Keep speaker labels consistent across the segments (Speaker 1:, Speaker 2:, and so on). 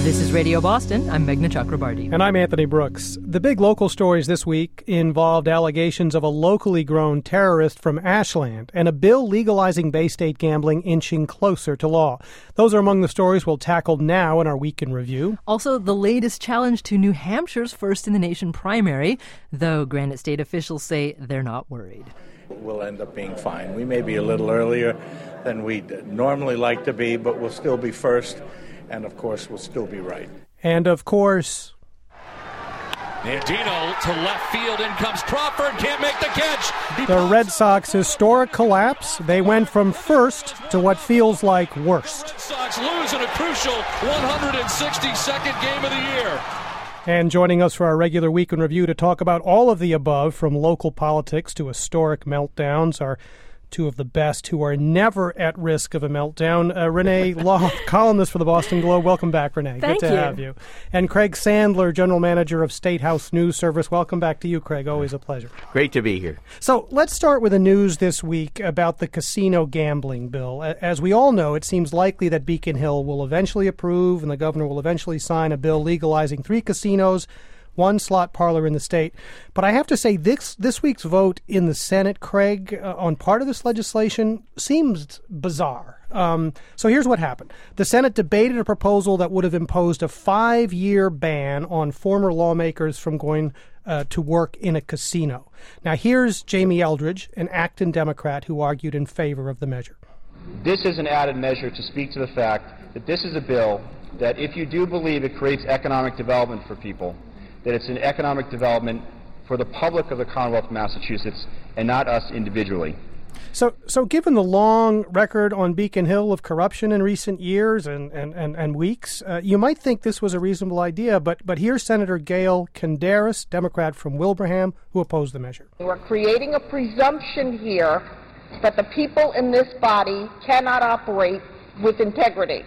Speaker 1: This is Radio Boston. I'm Meghna Chakrabarti.
Speaker 2: And I'm Anthony Brooks. The big local stories this week involved allegations of a locally grown terrorist from Ashland and a bill legalizing Bay State gambling inching closer to law. Those are among the stories we'll tackle now in our Week in Review.
Speaker 1: Also, the latest challenge to New Hampshire's first-in-the-nation primary, though Granite State officials say they're not worried.
Speaker 3: We'll end up being fine. We may be a little earlier than we'd normally like to be, but we'll still be first. And, of course, we'll still be right.
Speaker 2: And, of course...
Speaker 4: Nandino to left field. In comes Crawford. Can't make the catch.
Speaker 2: The Red Sox historic collapse. They went from first to what feels like worst.
Speaker 4: Red Sox lose in a crucial 162nd game of the year.
Speaker 2: And joining us for our regular Week in Review to talk about all of the above, from local politics to historic meltdowns, are two of the best who are never at risk of a meltdown. Renee Law, columnist for the Boston Globe. Welcome back, Renee.
Speaker 5: Thank
Speaker 2: Good to
Speaker 5: you.
Speaker 2: have you. And Craig Sandler, general manager of State House News Service. Welcome back to you, Craig. Always a pleasure.
Speaker 6: Great to be here.
Speaker 2: So let's start with the news this week about the casino gambling bill. As we all know, it seems likely that Beacon Hill will eventually approve and the governor will eventually sign a bill legalizing 3 casinos, 1 slot parlor in the state. But I have to say, this week's vote in the Senate, Craig, on part of this legislation seems bizarre. So here's what happened. The Senate debated a proposal that would have imposed a 5-year ban on former lawmakers from going to work in a casino. Now, here's Jamie Eldridge, an Acton Democrat who argued in favor of the measure.
Speaker 7: This is an added measure to speak to the fact that this is a bill that, if you do believe it creates economic development for people, that it's an economic development for the public of the Commonwealth of Massachusetts and not us individually.
Speaker 2: So given the long record on Beacon Hill of corruption in recent years and weeks, you might think this was a reasonable idea, but here's Senator Gail Kendaris, Democrat from Wilbraham, who opposed the measure.
Speaker 8: We're creating a presumption here that the people in this body cannot operate with integrity.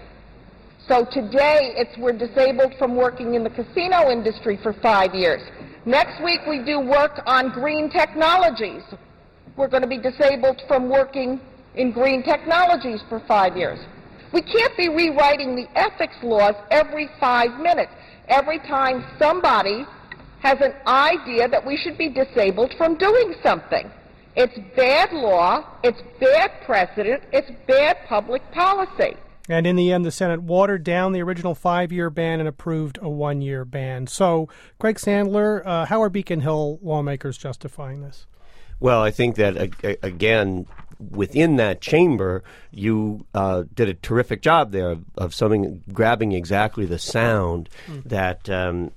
Speaker 8: So today, we're disabled from working in the casino industry for 5 years. Next week, we do work on green technologies. We're going to be disabled from working in green technologies for 5 years. We can't be rewriting the ethics laws every 5 minutes. Every time somebody has an idea that we should be disabled from doing something. It's bad law, it's bad precedent, it's bad public policy.
Speaker 2: And in the end, the Senate watered down the original 5-year ban and approved a 1-year ban. So, Craig Sandler, how are Beacon Hill lawmakers justifying this?
Speaker 6: Well, I think that, again, within that chamber, you did a terrific job there of grabbing exactly the sound that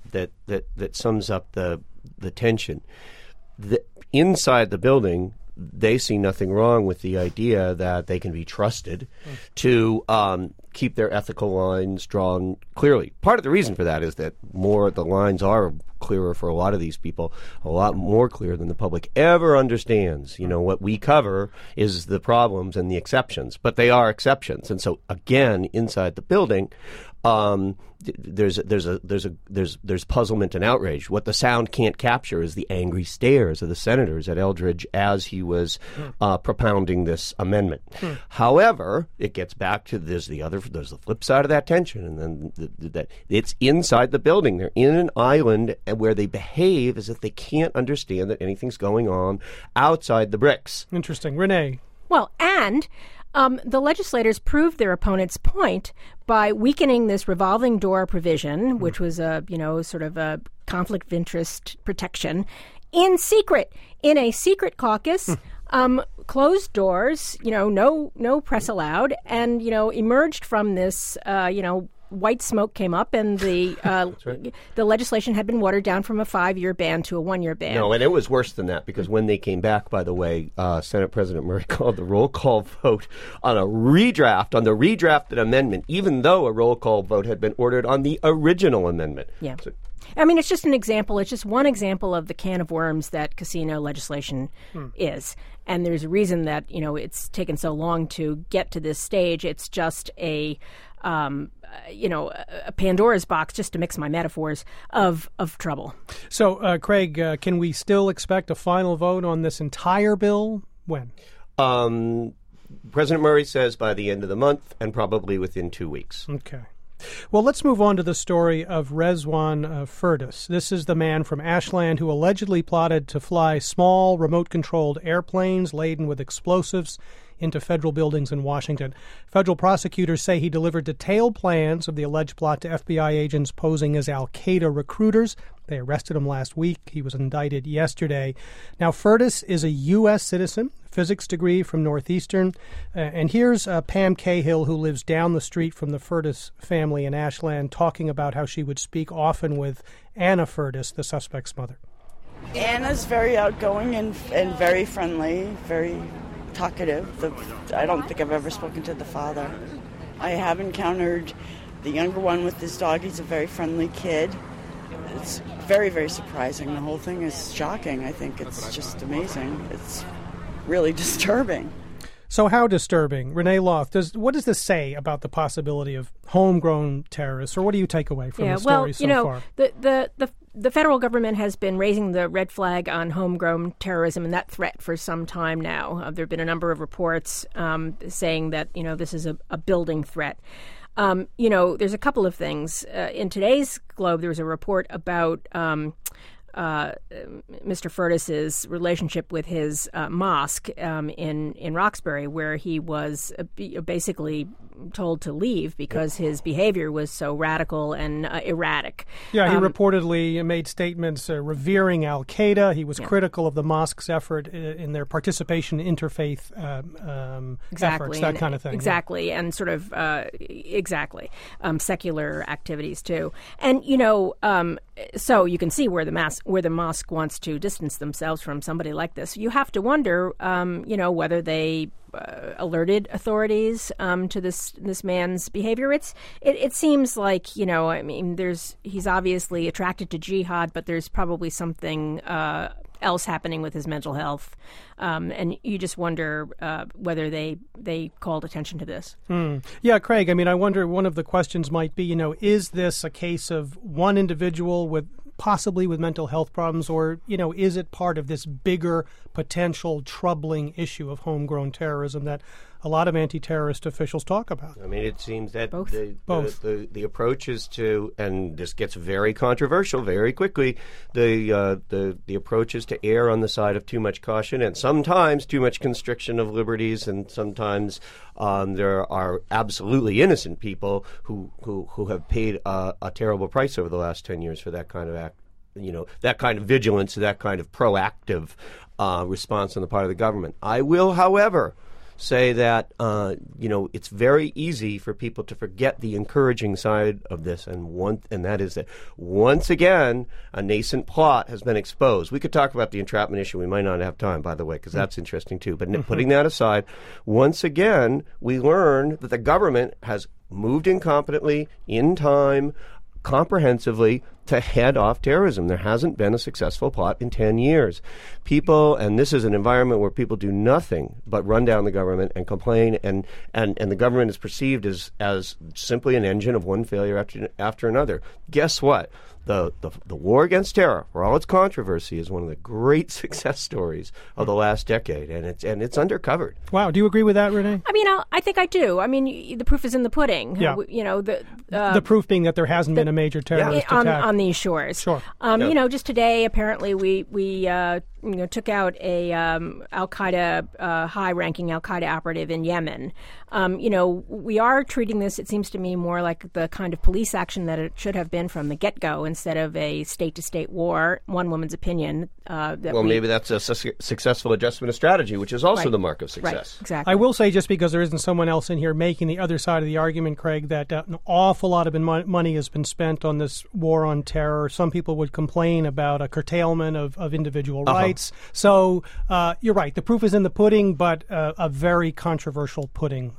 Speaker 6: sums up the tension. Inside the building, they see nothing wrong with the idea that they can be trusted to keep their ethical lines drawn clearly. Part of the reason for that is that the lines are clearer for a lot of these people, a lot more clear than the public ever understands. You know, what we cover is the problems and the exceptions, but they are exceptions. And so, again, inside the building, there's puzzlement and outrage. What the sound can't capture is the angry stares of the senators at Eldridge as he was propounding this amendment. However, it gets back to there's the flip side of that tension, and then that it's inside the building. They're in an island where they behave as if they can't understand that anything's going on outside the bricks.
Speaker 2: Interesting, Renee.
Speaker 5: Well, and the legislators proved their opponent's point by weakening this revolving door provision, which was sort of a conflict of interest protection, in a secret caucus, closed doors, no press allowed, and emerged from this, white smoke came up, and the
Speaker 6: right.
Speaker 5: the legislation had been watered down from a 5-year ban to a 1-year ban.
Speaker 6: No, and it was worse than that, because when they came back, by the way, Senate President Murray called the roll call vote on the redrafted amendment, even though a roll call vote had been ordered on the original amendment.
Speaker 5: Yeah. I mean, it's just an example. It's just one example of the can of worms that casino legislation is. And there's a reason that, it's taken so long to get to this stage. It's just a Pandora's box, just to mix my metaphors, of trouble.
Speaker 2: So, Craig, can we still expect a final vote on this entire bill? When?
Speaker 6: President Murray says by the end of the month, and probably within 2 weeks.
Speaker 2: Okay. Well, let's move on to the story of Rezwan Firdas. This is the man from Ashland who allegedly plotted to fly small, remote-controlled airplanes laden with explosives into federal buildings in Washington. Federal prosecutors say he delivered detailed plans of the alleged plot to FBI agents posing as al-Qaeda recruiters. They arrested him last week. He was indicted yesterday. Now, Firdas is a U.S. citizen, physics degree from Northeastern. And here's Pam Cahill, who lives down the street from the Firdas family in Ashland, talking about how she would speak often with Anna Firdas, the suspect's mother.
Speaker 9: Anna's very outgoing and very friendly, very talkative. I don't think I've ever spoken to the father. I have encountered the younger one with his dog. He's a very friendly kid. It's very, very surprising. The whole thing is shocking. I think it's just amazing. It's really disturbing.
Speaker 2: So how disturbing? Renee Loth, what does this say about the possibility of homegrown terrorists, or what do you take away from the story so far?
Speaker 5: The federal government has been raising the red flag on homegrown terrorism and that threat for some time now. There have been a number of reports saying that, this is a building threat. There's a couple of things. In today's Globe, there was a report about Mr. Firdas' relationship with his mosque in Roxbury, where he was basically told to leave because his behavior was so radical and erratic.
Speaker 2: Yeah, he reportedly made statements revering al-Qaeda. He was critical of the mosque's effort in their participation in interfaith efforts, that kind of thing.
Speaker 5: Exactly, and sort of, secular activities too. And, so you can see where the mosque wants to distance themselves from somebody like this. You have to wonder, whether they alerted authorities to this man's behavior. It seems like he's obviously attracted to jihad, but there's probably something else happening with his mental health, and you just wonder whether they called attention to this.
Speaker 2: Yeah, Craig. I wonder, one of the questions might be, is this a case of one individual possibly with mental health problems, or, is it part of this bigger potential troubling issue of homegrown terrorism that a lot of anti-terrorist officials talk about?
Speaker 6: It seems that
Speaker 5: both.
Speaker 6: The approach is to, and this gets very controversial very quickly, the approach is to err on the side of too much caution and sometimes too much constriction of liberties, and sometimes there are absolutely innocent people who have paid a terrible price over the last 10 years for that kind of act. That kind of vigilance, that kind of proactive response on the part of the government. I will, however, say that it's very easy for people to forget the encouraging side of this, and that is that once again a nascent plot has been exposed. We could talk about the entrapment issue. We might not have time, by the way, because that's interesting too. But putting that aside, once again we learn that the government has moved incompetently, in time, comprehensively, to head off terrorism. There hasn't been a successful plot in 10 years. People, and this is an environment where people do nothing but run down the government and complain, and the government is perceived as simply an engine of one failure after another. Guess what? The war against terror, for all its controversy, is one of the great success stories of the last decade, and it's undercovered.
Speaker 2: Wow, do you agree with that, Renee?
Speaker 5: I think I do. The proof is in the pudding.
Speaker 2: Yeah. The proof being that there hasn't been a major terrorist attack
Speaker 5: on these shores.
Speaker 2: Sure.
Speaker 5: Just today, apparently, we took out a Al-Qaeda high-ranking Al-Qaeda operative in Yemen. We are treating this, it seems to me, more like the kind of police action that it should have been from the get-go, instead of a state-to-state war. One woman's opinion.
Speaker 6: Maybe that's a successful adjustment of strategy, which is also the mark of success.
Speaker 5: Right, exactly.
Speaker 2: I will say, just because there isn't someone else in here making the other side of the argument, Craig, that an awful lot of money has been spent on this war on terror. Some people would complain about a curtailment of individual rights. So you're right. The proof is in the pudding, but a very controversial pudding.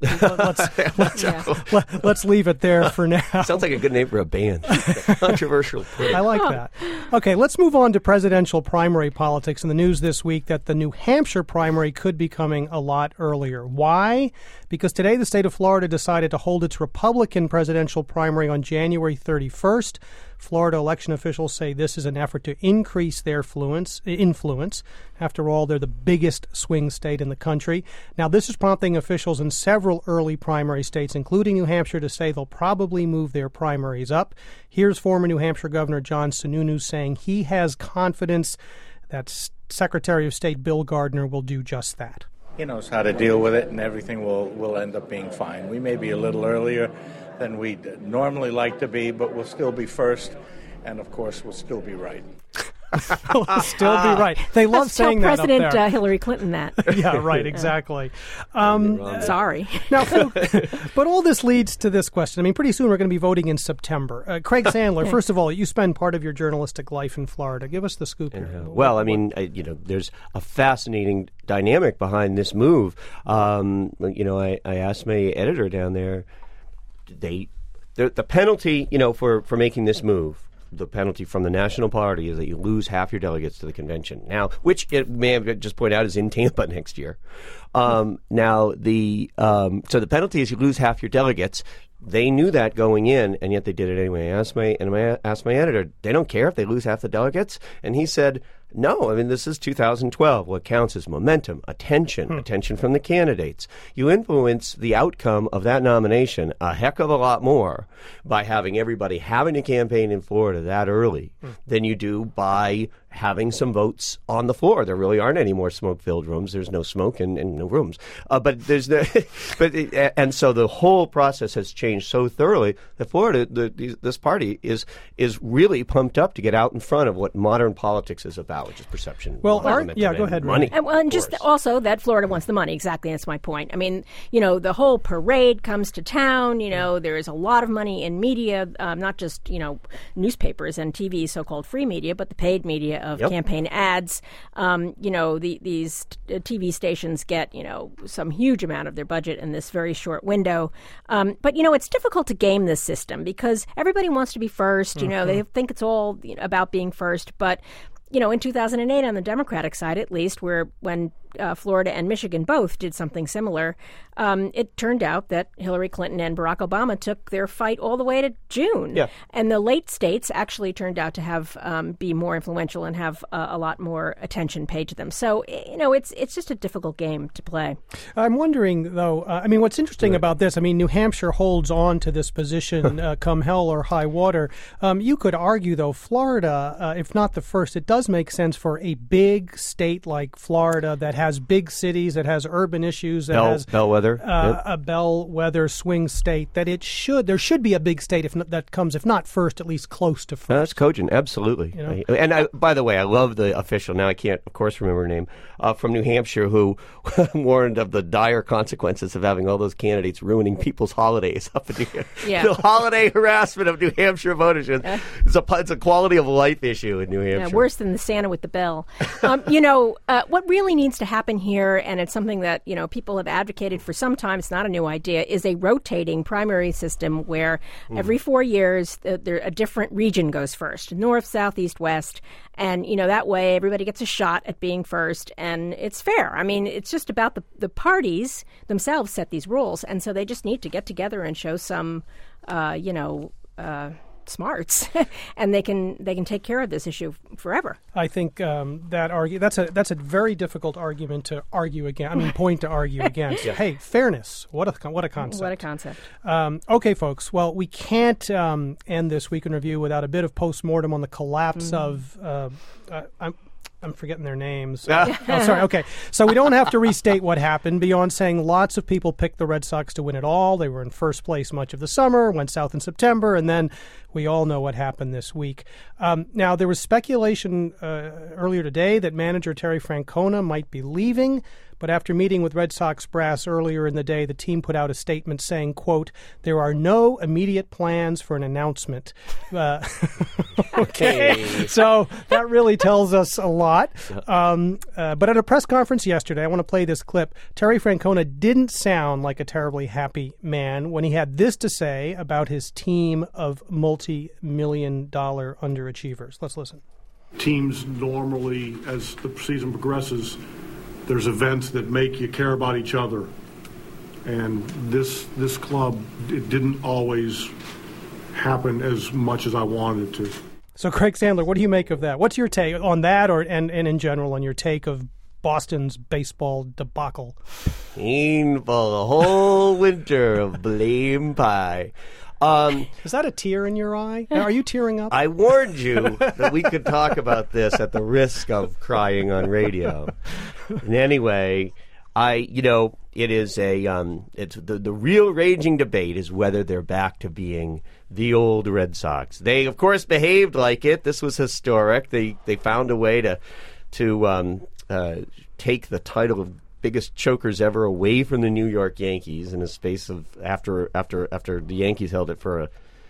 Speaker 2: Let's leave it there for now.
Speaker 6: Sounds like a good name for a band. Controversial pudding.
Speaker 2: I like that. Okay, let's move on to presidential primary politics. In the news this week that the New Hampshire primary could be coming a lot earlier. Why? Because today the state of Florida decided to hold its Republican presidential primary on January 31st. Florida election officials say this is an effort to increase their influence influence. After all, they're the biggest swing state in the country. Now, this is prompting officials in several early primary states, including New Hampshire, to say they'll probably move their primaries up. Here's former New Hampshire Governor John Sununu saying he has confidence that Secretary of State Bill Gardner will do just that.
Speaker 3: He knows how to deal with it, and everything will end up being fine. We may be a little earlier than we'd normally like to be, but we'll still be first, and of course, we'll still be right.
Speaker 2: Will still be right. They love saying that up there.
Speaker 5: Tell President Hillary Clinton that.
Speaker 2: Yeah, right, exactly.
Speaker 5: Sorry.
Speaker 2: Now, but all this leads to this question. I mean, pretty soon we're going to be voting in September. Craig Sandler, first of all, you spend part of your journalistic life in Florida. Give us the scoop here.
Speaker 6: Well, I mean, there's a fascinating dynamic behind this move. I asked my editor down there, the penalty, for making this move, the penalty from the National Party is that you lose half your delegates to the convention. Now, which it may have just pointed out is in Tampa next year. So the penalty is you lose half your delegates. They knew that going in, and yet they did it anyway. I asked my editor, they don't care if they lose half the delegates? And he said, no, I mean, this is 2012. What counts is momentum, attention from the candidates. You influence the outcome of that nomination a heck of a lot more by having everybody having a campaign in Florida that early than you do by having some votes on the floor. There really aren't any more smoke-filled rooms. There's no smoke and no rooms. And so the whole process has changed so thoroughly that Florida, this party is really pumped up to get out in front of what modern politics is about, which is perception.
Speaker 2: Well, go ahead,
Speaker 6: money.
Speaker 5: And just also that Florida wants the money. Exactly, that's my point. I mean, the whole parade comes to town. There is a lot of money in media, not just newspapers and TV, so-called free media, but the paid media of campaign ads. These TV stations get some huge amount of their budget in this very short window. But it's difficult to game this system because everybody wants to be first. They think it's all about being first, but in 2008, on the Democratic side, at least, when Florida and Michigan both did something similar, it turned out that Hillary Clinton and Barack Obama took their fight all the way to June. Yeah. And the late states actually turned out to have be more influential and have a lot more attention paid to them. So, it's just a difficult game to play.
Speaker 2: I'm wondering, though, what's interesting about this, New Hampshire holds on to this position come hell or high water. You could argue, though, Florida, if not the first, it does make sense for a big state like Florida that has big cities, that has urban issues, that has
Speaker 6: bellwether,
Speaker 2: a bellwether swing state, that there should be a big state that comes, if not first, at least close to first.
Speaker 6: That's cogent, absolutely. And by the way, I love the official, now I can't, of course, remember her name, from New Hampshire, who warned of the dire consequences of having all those candidates ruining people's holidays up in New Hampshire. Yeah. The holiday harassment of New Hampshire voters. It's a quality of life issue in New Hampshire.
Speaker 5: Yeah, worse than the Santa with the bell. What really needs to happen here, and it's something that people have advocated for some time, it's not a new idea, is a rotating primary system where every 4 years a different region goes first, north, south, east, west, and that way everybody gets a shot at being first, and it's fair. It's just about the parties themselves set these rules, and so they just need to get together and show some smarts, and they can take care of this issue forever.
Speaker 2: I think that's a very difficult argument to argue against. Point to argue against. Hey, fairness! What a concept!
Speaker 5: What a concept!
Speaker 2: Okay, folks. Well, we can't end this week in review without a bit of postmortem on the collapse of. I'm forgetting their names. Oh, sorry. Okay. So we don't have to restate what happened beyond saying lots of people picked the Red Sox to win it all. They were in first place much of the summer, went south in September, and then we all know what happened this week. Now, there was speculation earlier today that manager Terry Francona might be leaving. But after meeting with Red Sox brass earlier in the day, the team put out a statement saying, quote, "There are no immediate plans for an announcement." Okay. So that really tells us a lot. But at a press conference yesterday, I want to play this clip. Terry Francona didn't sound like a terribly happy man when he had this to say about his team of multi-million-dollar underachievers. Let's listen.
Speaker 10: Teams normally, as the season progresses, there's events that make you care about each other. And this club, it didn't always happen as much as I wanted it to.
Speaker 2: So, Craig Sandler, what do you make of that? What's your take on that, and in general on your take of Boston's baseball debacle?
Speaker 6: Painful, a whole winter of blame pie.
Speaker 2: Is that a tear in your eye? Are you tearing up?
Speaker 6: I warned you that we could talk about this at the risk of crying on radio. And anyway, it is it's the real raging debate is whether they're back to being the old Red Sox. They, of course, behaved like it. This was historic. They found a way to take the title of biggest chokers ever away from the New York Yankees in a space of after the Yankees held it for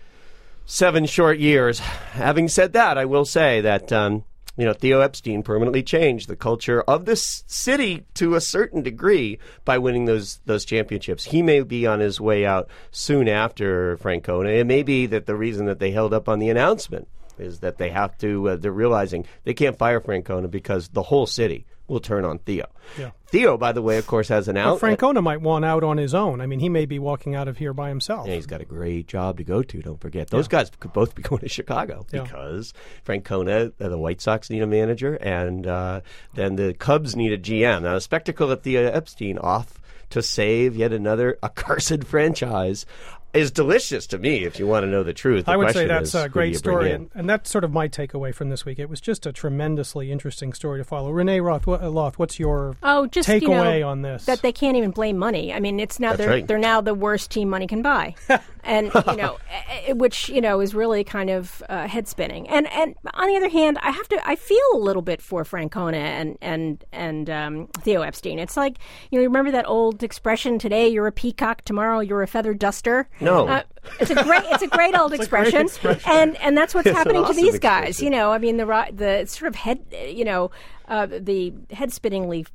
Speaker 6: 7 short years. Having said that, I will say that Theo Epstein permanently changed the culture of this city to a certain degree by winning those championships. He may be on his way out soon after Francona. It may be that the reason that they held up on the announcement is that they have to. They're realizing they can't fire Francona because the whole city will turn on Theo.
Speaker 2: Yeah.
Speaker 6: Theo, by the way, of course, has an out.
Speaker 2: Well, Francona might want out on his own. I mean, he may be walking out of here by himself.
Speaker 6: Yeah, he's got a great job to go to. Don't forget. Those guys could both be going to Chicago because Francona, the White Sox need a manager, and then the Cubs need a GM. Now, a spectacle at Theo Epstein off to save yet another accursed franchise is delicious to me, if you want to know the truth.
Speaker 2: I would say that's a great story, and that's sort of my takeaway from this week. It was just a tremendously interesting story to follow. Renee Roth, what's your takeaway on this?
Speaker 5: That they can't even blame money. I mean, it's now they're now the worst team money can buy, and which is really kind of head spinning. And on the other hand, I feel a little bit for Francona and Theo Epstein. It's like remember that old expression: "Today you're a peacock, tomorrow you're a feather duster."
Speaker 6: No,
Speaker 5: it's a great old expression, and that's what's happening to these guys. I mean the sort of head, the head spinningly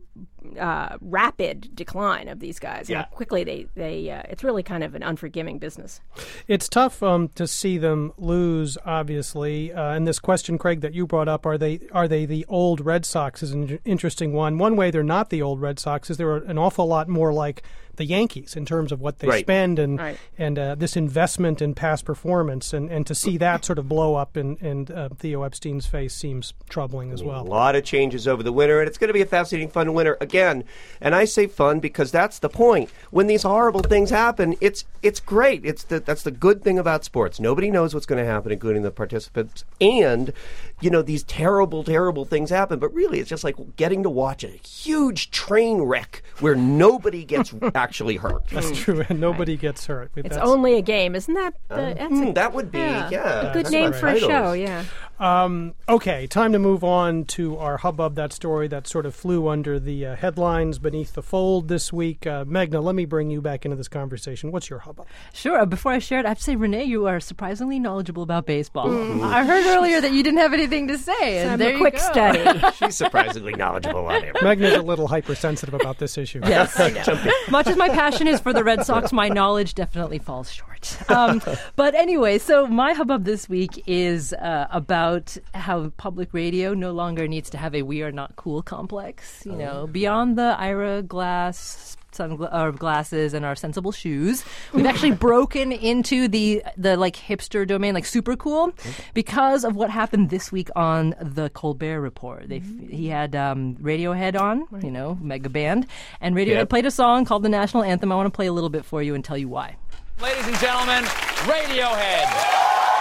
Speaker 5: rapid decline of these guys.
Speaker 6: Yeah.
Speaker 5: How quickly they it's really kind of an unforgiving business.
Speaker 2: It's tough to see them lose, obviously. And this question, Craig, that you brought up, are they the old Red Sox, is an interesting one. One way they're not the old Red Sox is they're an awful lot more like the Yankees in terms of what they spend and this investment in past performance, and to see that sort of blow up in Theo Epstein's face seems troubling as well.
Speaker 6: A lot of changes over the winter, and it's going to be a fascinating, fun winter again. And I say fun because that's the point. When these horrible things happen, it's great. That's the good thing about sports. Nobody knows what's going to happen, including the participants. And these terrible, terrible things happen. But really, it's just like getting to watch a huge train wreck where nobody gets actually hurt.
Speaker 2: That's true, and nobody gets hurt.
Speaker 5: It's only a game, isn't that?
Speaker 6: That would be,
Speaker 5: a good name for a show, yeah.
Speaker 2: Okay, time to move on to our hubbub, that story that sort of flew under the headlines beneath the fold this week. Meghna, let me bring you back into this conversation. What's your hubbub?
Speaker 1: Sure. Before I share it, I have to say, Renee, you are surprisingly knowledgeable about baseball. I heard earlier that you didn't have anything to say.
Speaker 5: So a quick study.
Speaker 6: She's surprisingly knowledgeable on it.
Speaker 2: Meghna's a little hypersensitive about this issue.
Speaker 1: Yes, I know. Much as my passion is for the Red Sox, my knowledge definitely falls short. But anyway, so my hubbub this week is about how public radio no longer needs to have a "we are not cool" complex. Beyond the Ira Glass glasses and our sensible shoes, we've actually broken into the like hipster domain, like super cool, because of what happened this week on the Colbert Report. He had Radiohead on, mega band, and Radiohead played a song called the National Anthem. I want to play a little bit for you and tell you why.
Speaker 4: Ladies and gentlemen, Radiohead.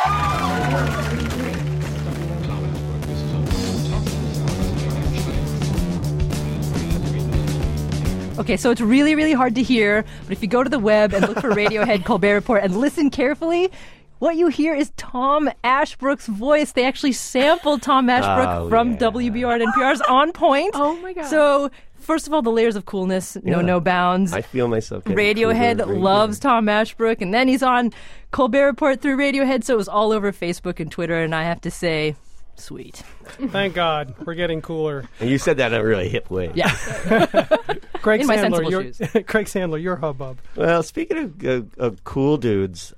Speaker 1: Okay, so it's really, really hard to hear, but if you go to the web and look for Radiohead Colbert Report and listen carefully, what you hear is Tom Ashbrook's voice. They actually sampled Tom Ashbrook from WBR and NPR's On Point.
Speaker 5: Oh, my God.
Speaker 1: So, first of all, the layers of coolness, no bounds.
Speaker 6: I feel myself getting
Speaker 1: Radiohead
Speaker 6: cooler,
Speaker 1: loves Tom Ashbrook, and then he's on Colbert Report through Radiohead, so it was all over Facebook and Twitter, and I have to say, sweet.
Speaker 2: Thank God. We're getting cooler.
Speaker 6: And you said that in a really hip way.
Speaker 1: Yeah.
Speaker 2: Craig
Speaker 1: In my sensible shoes.
Speaker 2: Craig Sandler, your hubbub.
Speaker 6: Well, speaking of cool dudes,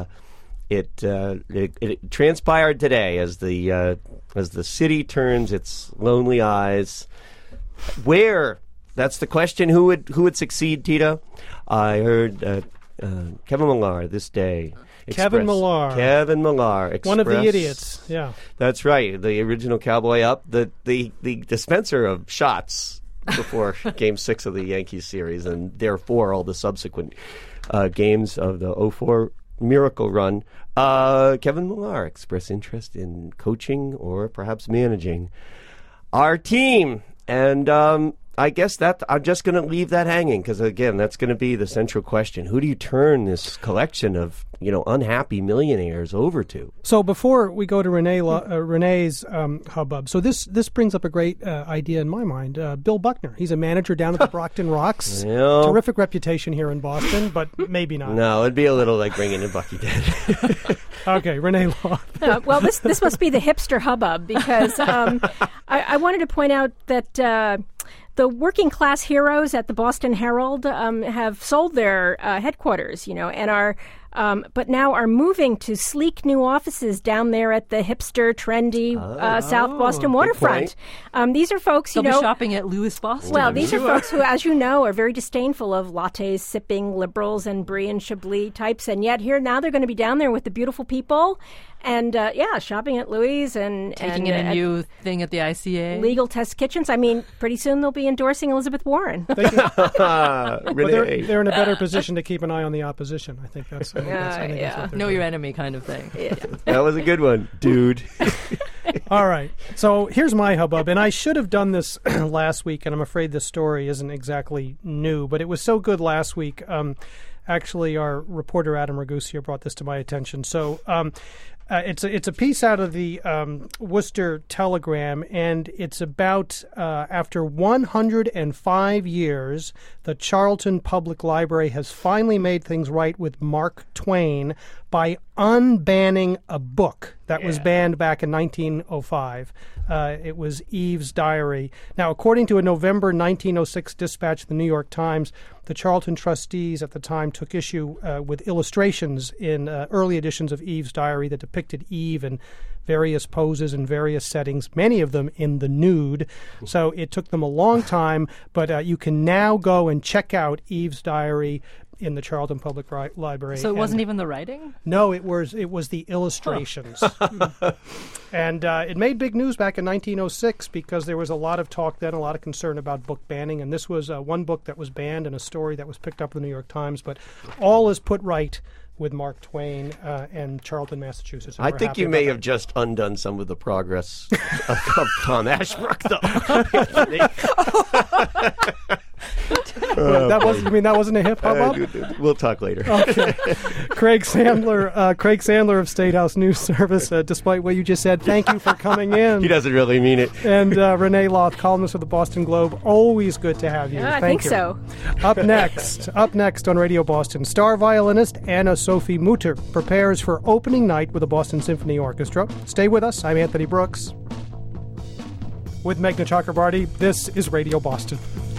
Speaker 6: it transpired today as the city turns its lonely eyes. Where? That's the question. Who would succeed, Tito? I heard Kevin Millar, this day.
Speaker 2: Kevin Millar.
Speaker 6: Kevin Millar. Express.
Speaker 2: One of the idiots, yeah.
Speaker 6: That's right. The original Cowboy Up, the dispenser of shots before Game 6 of the Yankees series, and therefore all the subsequent games of the 2004 Miracle Run. Kevin Millar expressed interest in coaching or perhaps managing our team. And I guess that I'm just going to leave that hanging because, again, that's going to be the central question. Who do you turn this collection of, unhappy millionaires over to?
Speaker 2: So before we go to Renee's hubbub, so this brings up a great idea in my mind. Bill Buckner, he's a manager down at the Brockton Rocks.
Speaker 6: Yeah.
Speaker 2: Terrific reputation here in Boston, but maybe not.
Speaker 6: No, it'd be a little like bringing in Bucky Dent.
Speaker 2: Okay, Renee Loth.
Speaker 5: Well, this must be the hipster hubbub because I wanted to point out that the working class heroes at the Boston Herald have sold their headquarters, and are but now are moving to sleek new offices down there at the hipster, trendy South Boston waterfront. These are folks,
Speaker 1: They'll be shopping at Louis Boston.
Speaker 5: Well, these are folks who, as you know, are very disdainful of lattes sipping liberals and Brie and Chablis types, and yet here now they're going to be down there with the beautiful people and, shopping at Louis and
Speaker 1: taking in a new thing at the ICA.
Speaker 5: Legal test kitchens. I mean, pretty soon they'll be endorsing Elizabeth Warren.
Speaker 2: They're in a better position to keep an eye on the opposition. I think that's
Speaker 1: know your enemy kind of thing.
Speaker 5: Yeah.
Speaker 6: That was a good one, dude.
Speaker 2: All right. So here's my hubbub, and I should have done this last week, and I'm afraid this story isn't exactly new, but it was so good last week. Actually, our reporter Adam Ragusea brought this to my attention. So it's a piece out of the Worcester Telegram, and it's about after 105 years, the Charlton Public Library has finally made things right with Mark Twain by unbanning a book that was banned back in 1905. It was Eve's Diary. Now, according to a November 1906 dispatch of the New York Times, the Charlton trustees at the time took issue with illustrations in early editions of Eve's Diary that depicted Eve in various poses and various settings, many of them in the nude. So it took them a long time, but you can now go and check out Eve's Diary in the Charlton Public Library.
Speaker 1: So it wasn't even the writing?
Speaker 2: No, it was the illustrations. And it made big news back in 1906 because there was a lot of talk then, a lot of concern about book banning, and this was one book that was banned and a story that was picked up in the New York Times, but all is put right with Mark Twain and Charlton, Massachusetts.
Speaker 6: I think you may have just undone some of the progress of Tom Ashbrook, though.
Speaker 2: That wasn't a hip hop?
Speaker 6: We'll talk later.
Speaker 2: Okay. Craig Sandler of State House News Service, despite what you just said, thank you for coming in.
Speaker 6: He doesn't really mean it.
Speaker 2: And Renee Loth, columnist of the Boston Globe, always good to have you.
Speaker 5: I think so.
Speaker 2: Up next on Radio Boston, star violinist Anna Sophie Mutter prepares for opening night with the Boston Symphony Orchestra. Stay with us. I'm Anthony Brooks. With Meghna Chakrabarty, this is Radio Boston.